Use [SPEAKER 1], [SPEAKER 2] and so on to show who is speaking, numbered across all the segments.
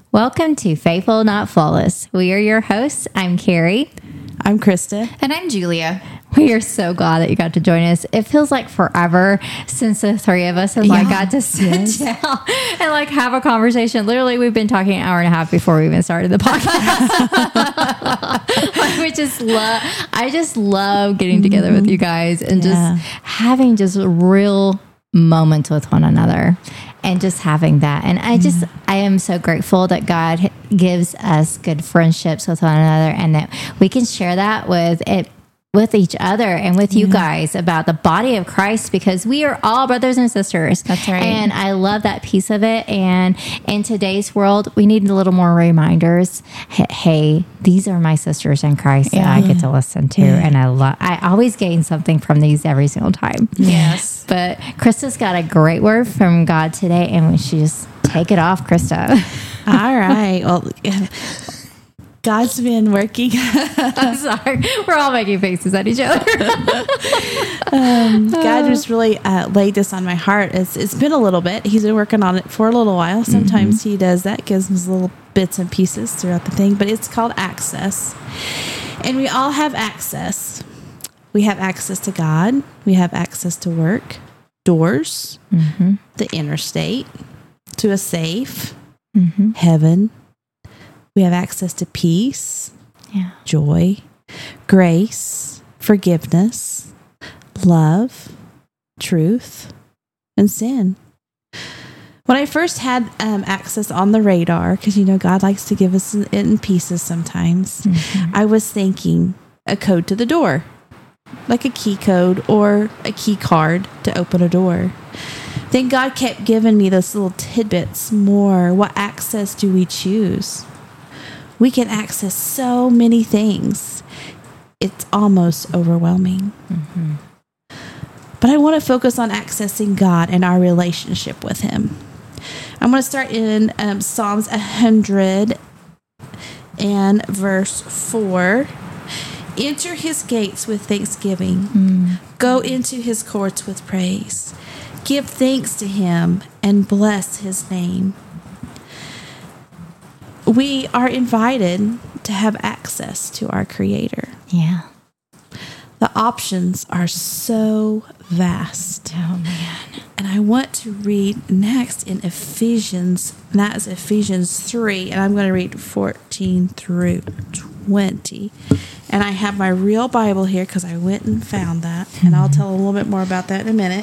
[SPEAKER 1] Welcome to Faithful Not Flawless. We are your hosts. I'm Carrie.
[SPEAKER 2] I'm Krista.
[SPEAKER 3] And I'm Julia.
[SPEAKER 1] We are so glad that you got to join us. It feels like forever since the three of us have got to sit down and have a conversation. Literally, we've been talking an hour and a half before we even started the podcast. I just love getting together with you guys and just having just real moments with one another and just having that. And I am so grateful that God gives us good friendships with one another and that we can share that with each other and with you guys about the body of Christ, because we are all brothers and sisters.
[SPEAKER 3] That's right.
[SPEAKER 1] And I love that piece of it. And in today's world, we need a little more reminders. Hey, these are my sisters in Christ that I get to listen to. And I always gain something from these every single time.
[SPEAKER 3] Yes.
[SPEAKER 1] But Krista's got a great word from God today, and we should just take it off, Krista.
[SPEAKER 2] All right. Well, God's been working.
[SPEAKER 1] I'm sorry. We're all making faces at each other.
[SPEAKER 2] God just really laid this on my heart. It's been a little bit. He's been working on it for a little while. Sometimes he does that, gives us little bits and pieces throughout the thing. But it's called access. And we all have access. We have access to God. We have access to work, doors, the interstate, to a safe, heaven. We have access to peace, joy, grace, forgiveness, love, truth, and sin. When I first had access on the radar, because God likes to give us it in pieces sometimes, I was thinking a code to the door, like a key code or a key card to open a door. Then God kept giving me those little tidbits more. What access do we choose? We can access so many things. It's almost overwhelming. But I want to focus on accessing God and our relationship with Him. I'm going to start in Psalms 100 and verse 4. Enter His gates with thanksgiving. Go into His courts with praise. Give thanks to Him and bless His name. We are invited to have access to our Creator.
[SPEAKER 1] Yeah.
[SPEAKER 2] The options are so vast.
[SPEAKER 1] Oh, man.
[SPEAKER 2] And I want to read next in Ephesians, and that is Ephesians 3, and I'm going to read 14 through 20. And I have my real Bible here because I went and found that, and I'll tell a little bit more about that in a minute.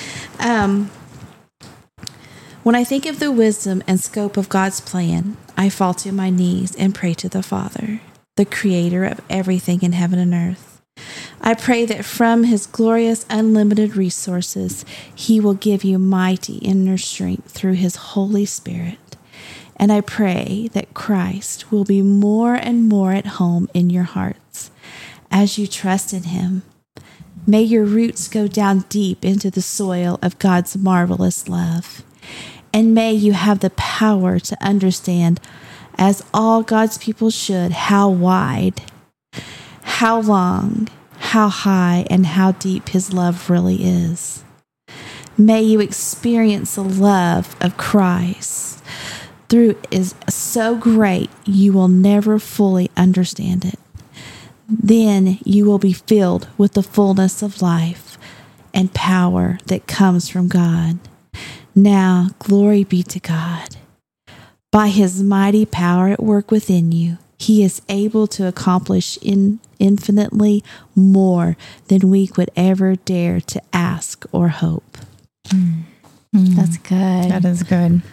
[SPEAKER 2] When I think of the wisdom and scope of God's plan, I fall to my knees and pray to the Father, the creator of everything in heaven and earth. I pray that from His glorious, unlimited resources, He will give you mighty inner strength through His Holy Spirit. And I pray that Christ will be more and more at home in your hearts as you trust in Him. May your roots go down deep into the soil of God's marvelous love. And may you have the power to understand, as all God's people should, how wide, how long, how high, and how deep His love really is. May you experience the love of Christ through is so great you will never fully understand it. Then you will be filled with the fullness of life and power that comes from God. Now, glory be to God. By His mighty power at work within you, He is able to accomplish infinitely more than we could ever dare to ask or hope.
[SPEAKER 1] That's good.
[SPEAKER 3] That is good.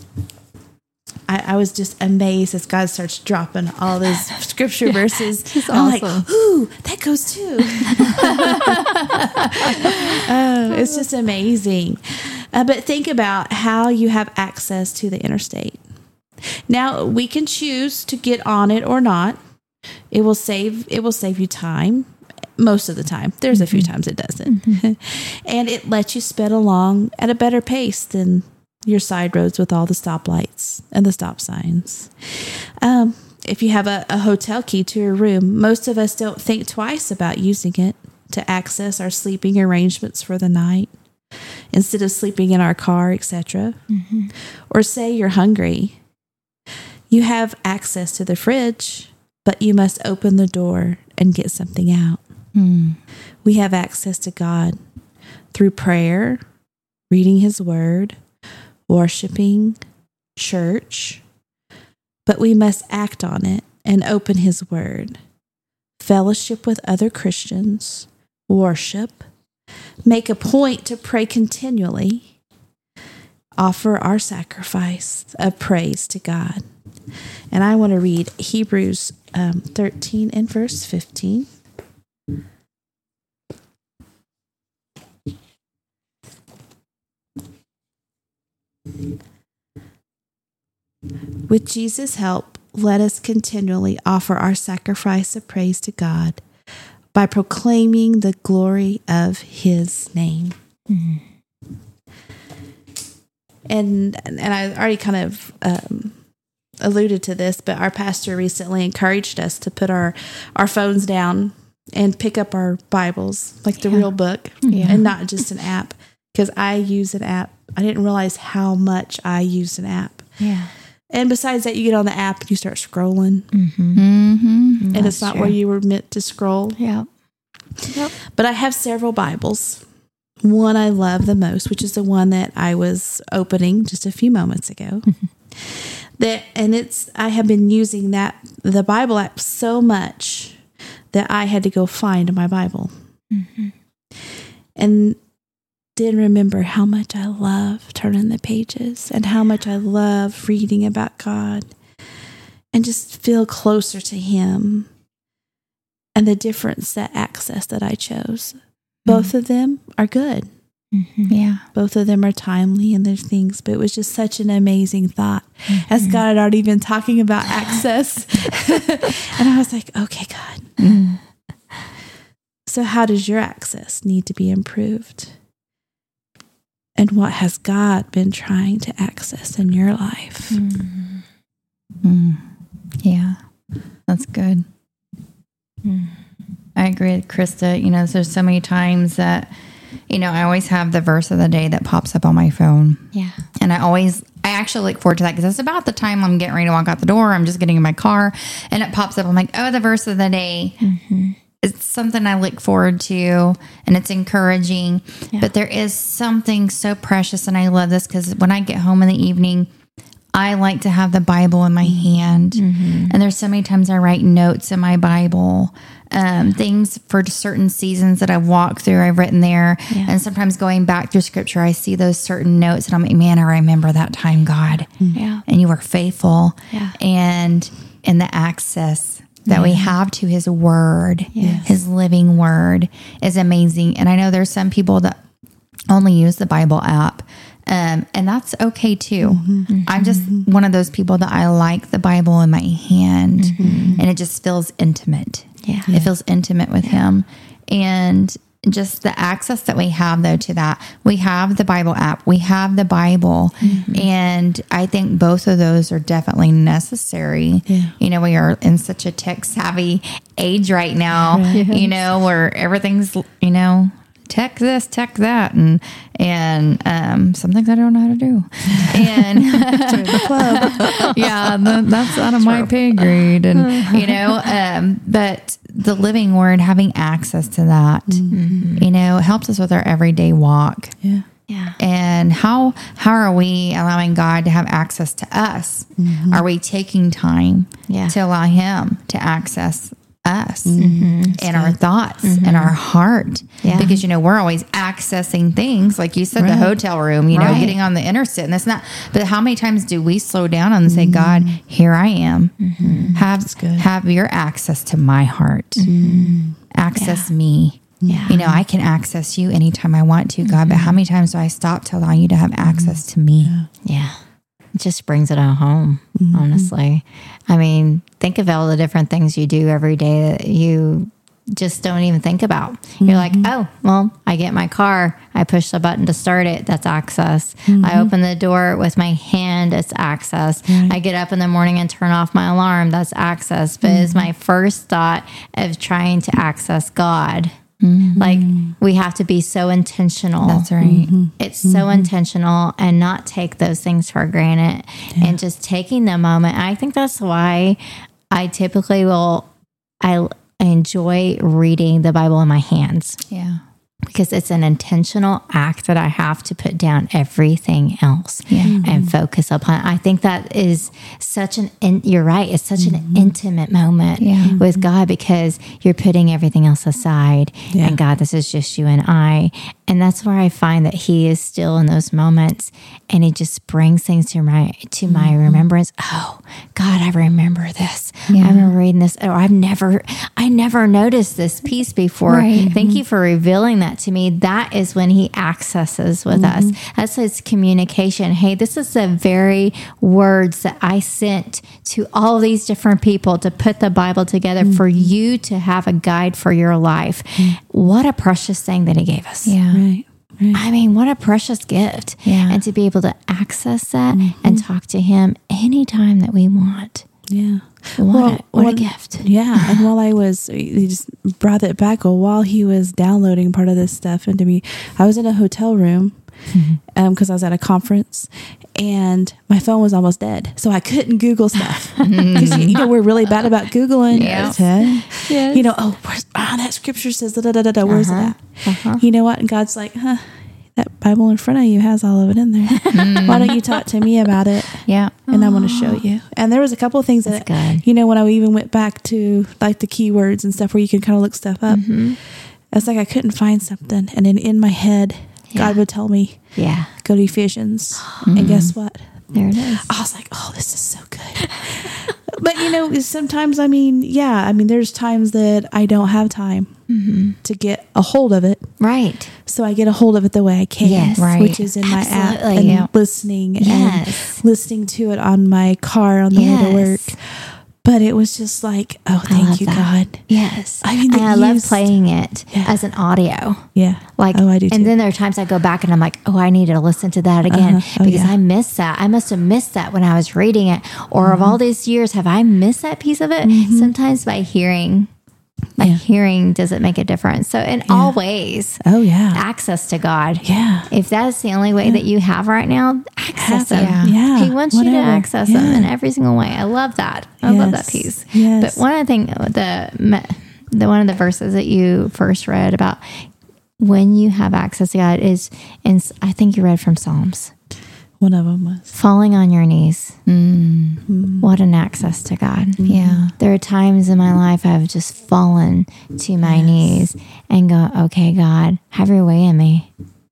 [SPEAKER 2] I was just amazed as God starts dropping all these scripture verses.
[SPEAKER 1] I'm
[SPEAKER 2] like, ooh, that goes too. It's just amazing. But think about how you have access to the interstate. Now, we can choose to get on it or not. It will save you time. Most of the time. There's a few times it doesn't. And it lets you sped along at a better pace than your side roads with all the stoplights and the stop signs. If you have a hotel key to your room, most of us don't think twice about using it to access our sleeping arrangements for the night instead of sleeping in our car, etc. Or say you're hungry. You have access to the fridge, but you must open the door and get something out. We have access to God through prayer, reading his word, worshiping, church, but we must act on it and open his word, fellowship with other Christians, worship, make a point to pray continually, offer our sacrifice of praise to God. And I want to read Hebrews 13 and verse 15. With Jesus' help, let us continually offer our sacrifice of praise to God by proclaiming the glory of his name. And I already kind of alluded to this, but our pastor recently encouraged us to put our phones down and pick up our Bibles, like the real book, and not just an app. Because I use an app. I didn't realize how much I used an app.
[SPEAKER 1] Yeah.
[SPEAKER 2] And besides that, you get on the app and you start scrolling. And it's not where you were meant to scroll.
[SPEAKER 1] Yep.
[SPEAKER 2] But I have several Bibles. One I love the most, which is the one that I was opening just a few moments ago. I have been using the Bible app so much that I had to go find my Bible. And then remember how much I love turning the pages and how much I love reading about God and just feel closer to him, and the difference, that access that I chose. Both of them are good.
[SPEAKER 1] Yeah.
[SPEAKER 2] Both of them are timely in their things, but it was just such an amazing thought as God had already been talking about access. And I was like, okay, God. So how does your access need to be improved? And what has God been trying to access in your life?
[SPEAKER 1] Yeah, that's good. I agree with Krista. There's so many times that, I always have the verse of the day that pops up on my phone. Yeah.
[SPEAKER 2] And
[SPEAKER 1] I actually look forward to that because it's about the time I'm getting ready to walk out the door. I'm just getting in my car and it pops up. I'm like, oh, the verse of the day. It's something I look forward to and it's encouraging. Yeah. But there is something so precious, and I love this because when I get home in the evening, I like to have the Bible in my hand. And there's so many times I write notes in my Bible, things for certain seasons that I've walked through, I've written there. Yeah. And sometimes going back through scripture, I see those certain notes and I'm like, man, I remember that time, God. Yeah. And you were faithful. Yeah. And in the access that we have to his word, his living word is amazing. And I know there's some people that only use the Bible app. And that's okay too. I'm just one of those people that I like the Bible in my hand and it just feels intimate. Yeah. It feels intimate with him. And just the access that we have though to that, we have the Bible app, we have the Bible, and I think both of those are definitely necessary. Yeah. We are in such a tech savvy age right now, where everything's, tech this, tech that, and some things I don't know how to do. And the club. Yeah, that's out of my pay grade. And but the living word, having access to that, helps us with our everyday walk. Yeah. Yeah. And how are we allowing God to have access to us? Are we taking time to allow him to access us and our thoughts and our heart? Yeah. Because, we're always accessing things, like you said, the hotel room, getting on the interstate, and that's not, but how many times do we slow down and say, God, here I am, have your access to my heart, access me. Yeah. I can access you anytime I want to, God, but how many times do I stop to allow you to have access to me? Yeah. It just brings it all home, honestly. I mean, think of all the different things you do every day that you just don't even think about. You're like, oh, well, I get my car, I push the button to start it, that's access. I open the door with my hand, it's access. I get up in the morning and turn off my alarm, that's access. But it's my first thought of trying to access God. Like we have to be so intentional.
[SPEAKER 3] That's right.
[SPEAKER 1] It's so intentional and not take those things for granted and just taking the moment. I think that's why I typically I enjoy reading the Bible in my hands.
[SPEAKER 3] Yeah.
[SPEAKER 1] Because it's an intentional act that I have to put down everything else and focus upon. I think that is such you're right. It's such an intimate moment with God because you're putting everything else aside and God, this is just you and I. And that's where I find that he is still in those moments and he just brings things to my remembrance. Oh God, I remember this. I remember reading this. Oh, I never noticed this piece before.
[SPEAKER 3] Right.
[SPEAKER 1] Thank you for revealing that to me. That is when he accesses with us. That's his communication. Hey, this is the very words that I sent to all these different people to put the Bible together for you to have a guide for your life. What a precious thing that he gave us.
[SPEAKER 3] Yeah.
[SPEAKER 2] Right.
[SPEAKER 1] I mean, what a precious gift.
[SPEAKER 3] Yeah.
[SPEAKER 1] And to be able to access that and talk to him anytime that we want.
[SPEAKER 2] Yeah.
[SPEAKER 1] What a gift.
[SPEAKER 2] Yeah. And while he just brought it back, while he was downloading part of this stuff into me, I was in a hotel room because I was at a conference and my phone was almost dead. So I couldn't Google stuff. Because, we're really bad about Googling.
[SPEAKER 1] Yes.
[SPEAKER 2] That scripture says, where's that? You know what? And God's like, that Bible in front of you has all of it in there. Why don't you talk to me about it?
[SPEAKER 3] Yeah.
[SPEAKER 2] And I want to show you. And there was a couple of things that,
[SPEAKER 1] good.
[SPEAKER 2] when I even went back to like the keywords and stuff where you can kind of look stuff up, it's like I couldn't find something. And then in my head, God would tell me, go to Ephesians. And guess what?
[SPEAKER 1] There it is.
[SPEAKER 2] I was like, oh, this is so good. But, sometimes, there's times that I don't have time to get a hold of it.
[SPEAKER 1] Right.
[SPEAKER 2] So I get a hold of it the way I can,
[SPEAKER 1] Yes. Right.
[SPEAKER 2] which is in my app
[SPEAKER 1] Absolutely.
[SPEAKER 2] and listening and
[SPEAKER 1] Yes.
[SPEAKER 2] listening to it on my car on the way to work. But it was just like, oh, thank you,
[SPEAKER 1] that.
[SPEAKER 2] God.
[SPEAKER 1] Yes.
[SPEAKER 2] And
[SPEAKER 1] I love playing it as an audio.
[SPEAKER 2] Yeah.
[SPEAKER 1] Like,
[SPEAKER 2] I do too.
[SPEAKER 1] And then there are times I go back and I'm like, oh, I need to listen to that again because I missed that. I must have missed that when I was reading it. Or of all these years, have I missed that piece of it? Sometimes by hearing. Hearing doesn't make a difference. So in all ways, access to God.
[SPEAKER 2] Yeah.
[SPEAKER 1] If that's the only way that you have right now, access Him.
[SPEAKER 2] Yeah.
[SPEAKER 1] He wants you to access Him in every single way. I love that. I love that piece.
[SPEAKER 2] Yes.
[SPEAKER 1] But one of the things, the one of the verses that you first read about when you have access to God is, and I think you read from Psalms.
[SPEAKER 2] One of them was
[SPEAKER 1] falling on your knees. What an access to God.
[SPEAKER 3] Yeah.
[SPEAKER 1] There are times in my life I've just fallen to my knees and go, okay, God, have your way in me.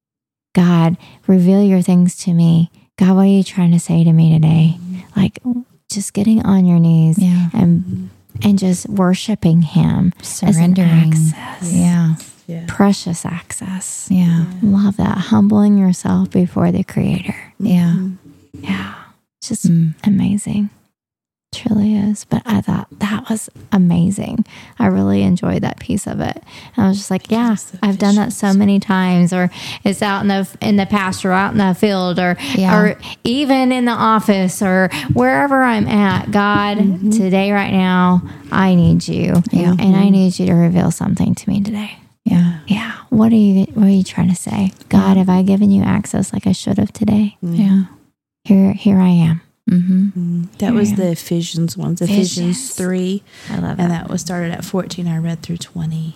[SPEAKER 1] God, reveal your things to me. God, what are you trying to say to me today? Like just getting on your knees and just worshiping Him.
[SPEAKER 3] Surrendering.
[SPEAKER 1] As an access.
[SPEAKER 3] Yeah.
[SPEAKER 1] Precious access.
[SPEAKER 3] Yeah.
[SPEAKER 1] Love that. Humbling yourself before the Creator.
[SPEAKER 3] Yeah.
[SPEAKER 1] Yeah. Just amazing. Truly is. But I thought that was amazing. I really enjoyed that piece of it. And I was just like, I've done that so many times. Or it's out in the pasture, out in the field, or even in the office, or wherever I'm at. God, today, right now, I need you.
[SPEAKER 3] Yeah.
[SPEAKER 1] And I need you to reveal something to me today.
[SPEAKER 3] Yeah.
[SPEAKER 1] Yeah. What are you trying to say? God, have I given you access like I should have today?
[SPEAKER 3] Yeah.
[SPEAKER 1] Here I am.
[SPEAKER 2] That was the Ephesians ones. Ephesians 3.
[SPEAKER 1] I love
[SPEAKER 2] And
[SPEAKER 1] it.
[SPEAKER 2] that was started at 14. I read through 20.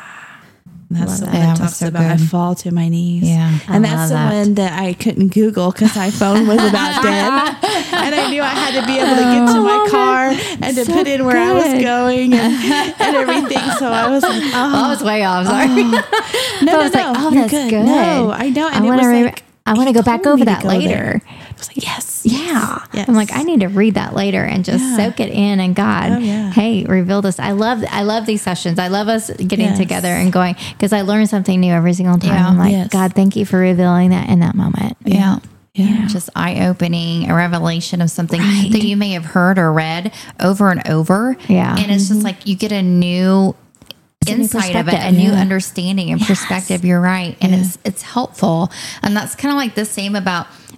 [SPEAKER 2] And that's the one
[SPEAKER 3] that.
[SPEAKER 2] that
[SPEAKER 3] That was
[SPEAKER 2] talks
[SPEAKER 3] so
[SPEAKER 2] about I
[SPEAKER 3] good.
[SPEAKER 2] fall to my knees.
[SPEAKER 3] Yeah.
[SPEAKER 2] And
[SPEAKER 1] I
[SPEAKER 2] that's
[SPEAKER 1] love
[SPEAKER 2] the
[SPEAKER 1] that.
[SPEAKER 2] one that I couldn't Google because my phone was about dead. And I knew I had to be able to get to my car and to put in where I was going and everything. So I was like,
[SPEAKER 1] I was way off. Sorry.
[SPEAKER 2] no,
[SPEAKER 1] I was like, oh,
[SPEAKER 2] you're
[SPEAKER 1] that's good.
[SPEAKER 2] No, I know. And
[SPEAKER 1] I
[SPEAKER 2] it
[SPEAKER 1] want
[SPEAKER 2] was
[SPEAKER 1] to.
[SPEAKER 2] like,
[SPEAKER 1] I want to go back
[SPEAKER 2] told
[SPEAKER 1] over
[SPEAKER 2] me to
[SPEAKER 1] that
[SPEAKER 2] go
[SPEAKER 1] later.
[SPEAKER 2] there. I was like, yes.
[SPEAKER 1] Yeah.
[SPEAKER 2] Yes.
[SPEAKER 1] I'm like, I need to read that later and just soak it in. And God, hey, reveal this. I love these sessions. I love us getting together and going because I learn something new every single time.
[SPEAKER 3] Yeah.
[SPEAKER 1] I'm like, God, thank you for revealing that in that moment.
[SPEAKER 3] Yeah.
[SPEAKER 2] Yeah.
[SPEAKER 3] Just eye-opening, a revelation of something that you may have heard or read over and over.
[SPEAKER 1] Yeah.
[SPEAKER 3] And it's just like you get a new
[SPEAKER 1] new
[SPEAKER 3] insight of it, a
[SPEAKER 1] perspective.
[SPEAKER 3] new understanding and perspective. You're right. And it's helpful. And that's kind of like the same about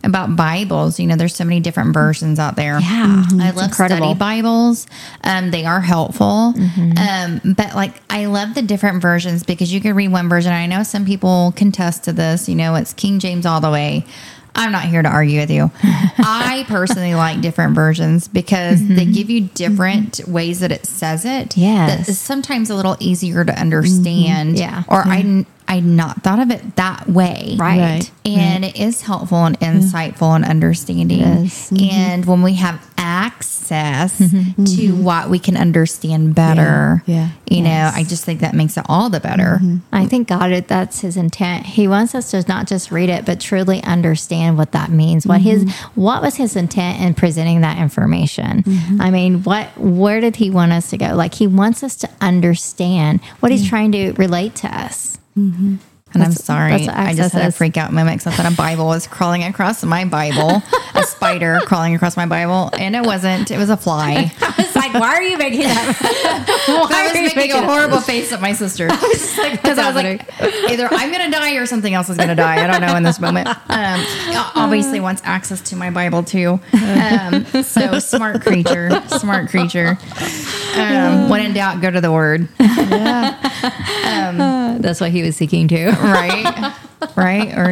[SPEAKER 3] about Bibles. You know, there's so many different versions out there.
[SPEAKER 1] Yeah.
[SPEAKER 3] I love study Bibles. They are helpful. But like, I love the different versions because you can read one version. I know some people contest to this, you know, it's King James all the way. I'm not here to argue with you. I personally like different versions because they give you different ways that it says it.
[SPEAKER 1] Yes.
[SPEAKER 3] That is sometimes a little easier to understand.
[SPEAKER 1] Yeah.
[SPEAKER 3] Or I'd not thought of it that way.
[SPEAKER 1] Right.
[SPEAKER 3] And it is helpful and insightful and understanding. And when we have access to what we can understand better, you know, I just think that makes it all the better.
[SPEAKER 1] I think God, that's his intent. He wants us to not just read it, but truly understand what that means. What was his intent in presenting that information? I mean, where did he want us to go? Like, he wants us to understand what he's trying to relate to us.
[SPEAKER 3] And I'm sorry, I just had a freak out moment because I thought a Bible was crawling across my Bible, a spider crawling across my Bible, and it wasn't. It was a fly.
[SPEAKER 1] I was like, why are you making that?
[SPEAKER 3] I was making a horrible face at my sister because I was like, either I'm going to die or something else is going to die. I don't know in this moment. Obviously wants access to my Bible too. So smart creature. When in doubt, go to the Word.
[SPEAKER 1] That's what he was seeking too.
[SPEAKER 3] Right. Or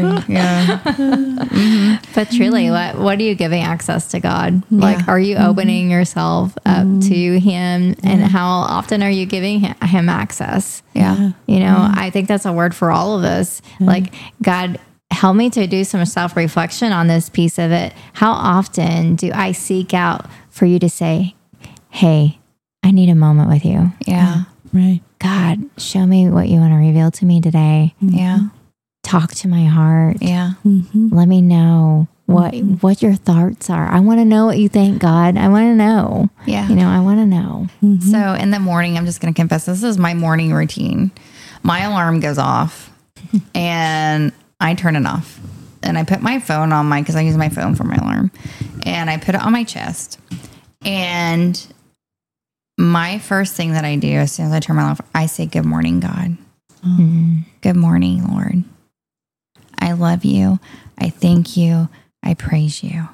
[SPEAKER 1] But truly, what are you giving access to God? Like, are you opening yourself up to him? And how often are you giving him access?
[SPEAKER 3] Yeah.
[SPEAKER 1] You know, I think that's a word for all of us. Like, God, help me to do some self-reflection on this piece of it. How often do I seek out for you to say, hey, I need a moment with you?
[SPEAKER 3] Yeah.
[SPEAKER 2] Right.
[SPEAKER 1] God, show me what you want to reveal to me today.
[SPEAKER 3] Yeah.
[SPEAKER 1] Talk to my heart.
[SPEAKER 3] Yeah.
[SPEAKER 1] Let me know what your thoughts are. I want to know what you think, God. I want to know.
[SPEAKER 3] Yeah.
[SPEAKER 1] You know, I want to know.
[SPEAKER 3] So in the morning, I'm just going to confess, this is my morning routine. My alarm goes off and I turn it off. And I put my phone on because I use my phone for my alarm. And I put it on my chest. And my first thing that I do as soon as I turn my alarm off, I say, good morning, God. Good morning, Lord. I love you. I thank you. I praise you.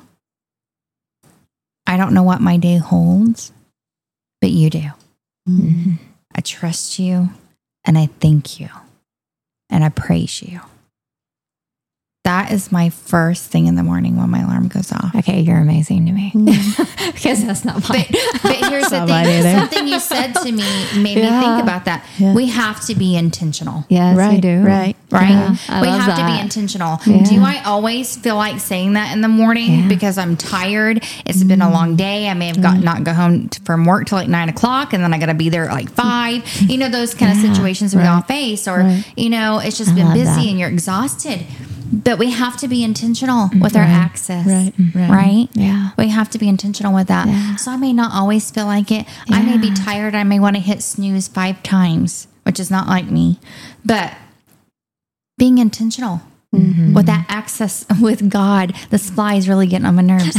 [SPEAKER 3] I don't know what my day holds, but you do. I trust you and I thank you and I praise you. That is my first thing in the morning when my alarm goes off.
[SPEAKER 1] Okay, you're amazing to me. Because that's not mine.
[SPEAKER 3] But here's the thing. Something you said to me made me think about that. Yeah. We have to be intentional.
[SPEAKER 1] Yes, we do.
[SPEAKER 3] Right?
[SPEAKER 1] Yeah,
[SPEAKER 3] we have to be intentional. Yeah. Do I always feel like saying that in the morning because I'm tired? It's been a long day. I may have not go home from work till like 9 o'clock and then I got to be there at like 5. You know, those kind of situations we all face. Or, you know, it's just been busy and you're exhausted. But we have to be intentional with our access. Right?
[SPEAKER 1] Yeah.
[SPEAKER 3] We have to be intentional with that. Yeah. So I may not always feel like it. Yeah. I may be tired. I may want to hit snooze 5 times, which is not like me. But being intentional with that access with God, this fly is really getting on my nerves.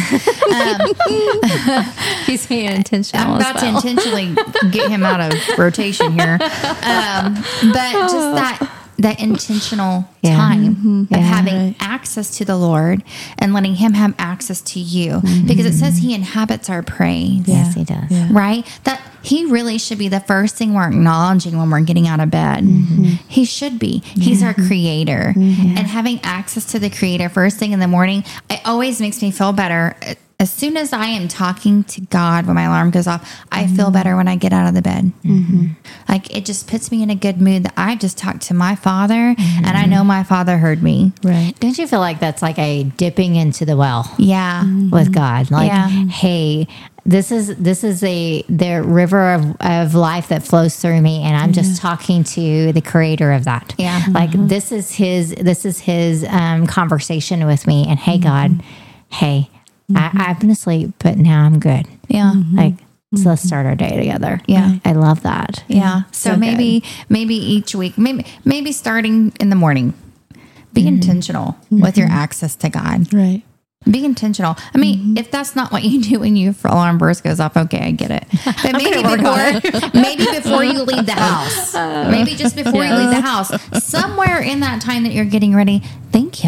[SPEAKER 1] He's being intentional.
[SPEAKER 3] I'm about to intentionally get him out of rotation here. But just that intentional time of having access to the Lord and letting him have access to you, because it says he inhabits our praise.
[SPEAKER 1] Yes, he does.
[SPEAKER 3] Right? That he really should be the first thing we're acknowledging when we're getting out of bed. He should be. He's our creator. And having access to the creator first thing in the morning, it always makes me feel better. As soon as I am talking to God when my alarm goes off, I feel better when I get out of the bed. Like, it just puts me in a good mood that I just talked to my Father and I know my Father heard me.
[SPEAKER 1] Right. Don't you feel like that's like a dipping into the well?
[SPEAKER 3] Yeah.
[SPEAKER 1] With God. Like, hey, this is the river of life that flows through me, and I'm just talking to the creator of that.
[SPEAKER 3] Yeah.
[SPEAKER 1] Like, this is his conversation with me, and hey, God, hey, I've been asleep, but now I'm good.
[SPEAKER 3] Yeah.
[SPEAKER 1] Like, so let's start our day together.
[SPEAKER 3] Yeah.
[SPEAKER 1] I love that.
[SPEAKER 3] Yeah. So maybe each week, maybe starting in the morning, be intentional with your access to God.
[SPEAKER 2] Right.
[SPEAKER 3] Be intentional. I mean, if that's not what you do when your alarm burst goes off, okay, I get it. But maybe before you leave the house, maybe just before you leave the house, somewhere in that time that you're getting ready, thank him.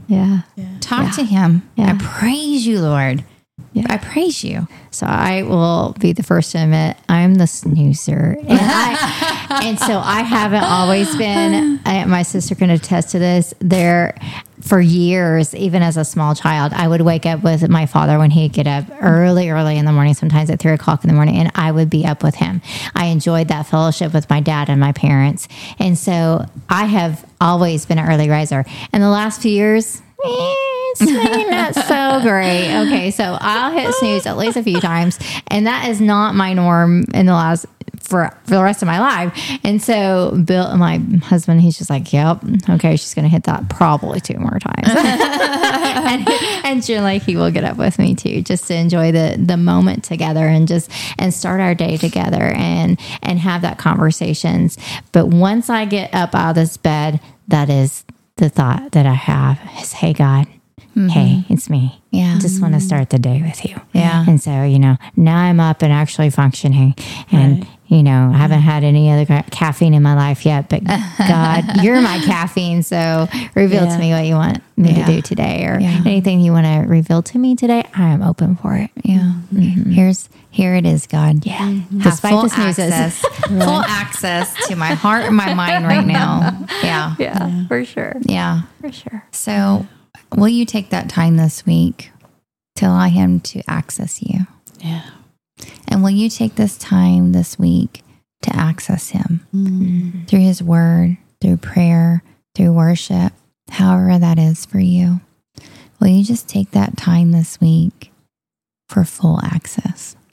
[SPEAKER 1] Yeah.
[SPEAKER 3] Talk to him.
[SPEAKER 1] Yeah.
[SPEAKER 3] I praise you, Lord.
[SPEAKER 1] Yeah.
[SPEAKER 3] I praise you.
[SPEAKER 1] So I will be the first to admit I'm the snoozer. And so I haven't always been, my sister can attest to this, for years, even as a small child, I would wake up with my father when he'd get up early in the morning, sometimes at 3 o'clock in the morning, and I would be up with him. I enjoyed that fellowship with my dad and my parents. And so I have always been an early riser. And the last few years, it's maybe not so great. Okay, so I'll hit snooze at least a few times, and that is not my norm in the last for the rest of my life. And so Bill, my husband, he's just like, yep, okay, she's gonna hit that probably 2 more times. and generally he will get up with me too, just to enjoy the moment together and start our day together and have that conversations. But once I get up out of this bed, that is the thought that I have is, hey, God, hey, it's me.
[SPEAKER 3] Yeah.
[SPEAKER 1] I just want to start the day with you.
[SPEAKER 3] Yeah.
[SPEAKER 1] And so, now I'm up and actually functioning. And, I haven't had any other caffeine in my life yet, but God, you're my caffeine. So reveal to me what you want me to do today, or anything you want to reveal to me today. I am open for it.
[SPEAKER 3] Yeah. Here it is, God.
[SPEAKER 1] Yeah.
[SPEAKER 3] Despite full access, full access to my heart and my mind right now. Yeah.
[SPEAKER 1] Yeah, for sure.
[SPEAKER 3] Yeah.
[SPEAKER 1] For sure.
[SPEAKER 3] So will you take that time this week to allow him to access you?
[SPEAKER 2] Yeah.
[SPEAKER 3] And will you take this time this week to access him through his word, through prayer, through worship, however that is for you? Will you just take that time this week for full access?